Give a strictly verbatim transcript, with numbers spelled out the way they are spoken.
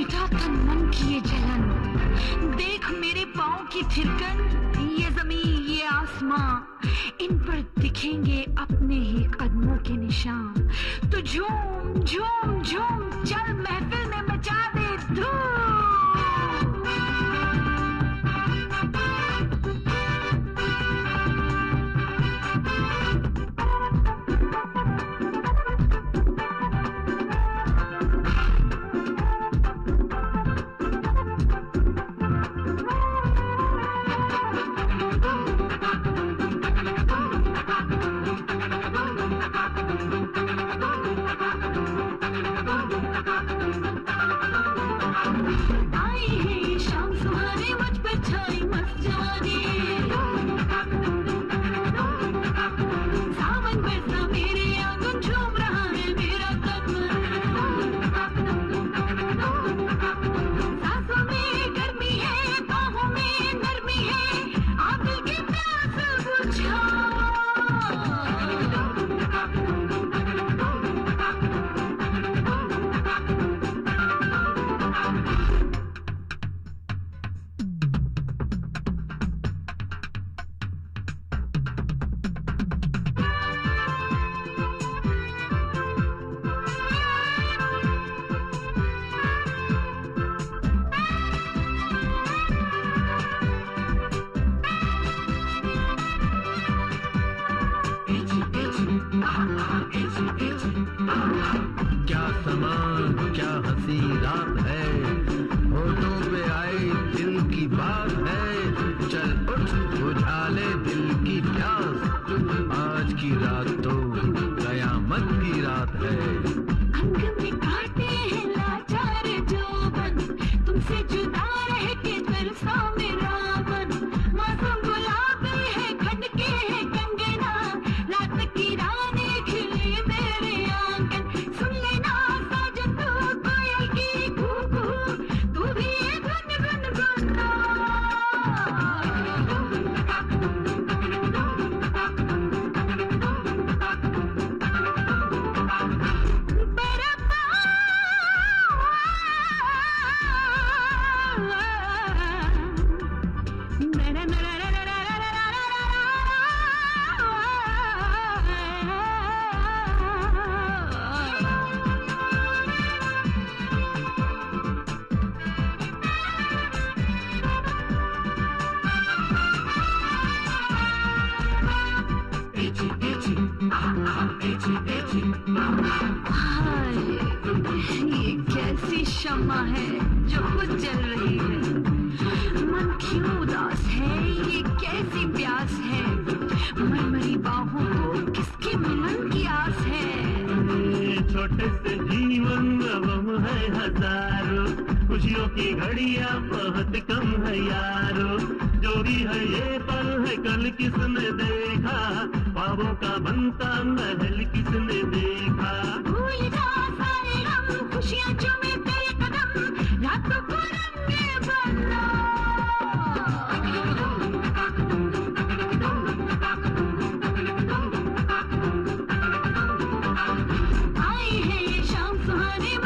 मिटा तन मन की ये जलन, देख मेरे पाँव की थिरकन, ये जमीन ये आसमां, इन पर दिखेंगे अपने ही कदमों के निशान। तो झूम झूम झूम चल महफिल में मचा दे धूम। क्या समान क्या हंसी रात है, होठों पे आई दिल की बात है, चल उठ बुझा ले दिल की प्यास, आज की रात तो कयामत की रात है। अंग में काटे हैं लाचार जोबन, तुमसे जुदा रह के तरसा मेरा मन, मासूम गुलाबी है खटके है कंगना, रात की रानी खिले मेरे आंगन, सुन लेना साजन तू कोयल की कू कू, तू भी ये गुन गुन गुना। हाय, ये कैसी शम्मा है जो खुद जल रही है, मन क्यों उदास है, ये कैसी प्यास है, मरमरी बाहों को किसके मिलन की आस है। छोटे से जीवन में गम है हजारों, खुशियों की घड़ियां बहुत कम है यारो, जो भी है ये पल है कल किसने देखा, ख्वाबों का बनता महल किसने देखा। भूल जा सारे गम, खुशियां चूमे तेरे कदम, रातों को रंगे बना। आई है ये शाम सुहानी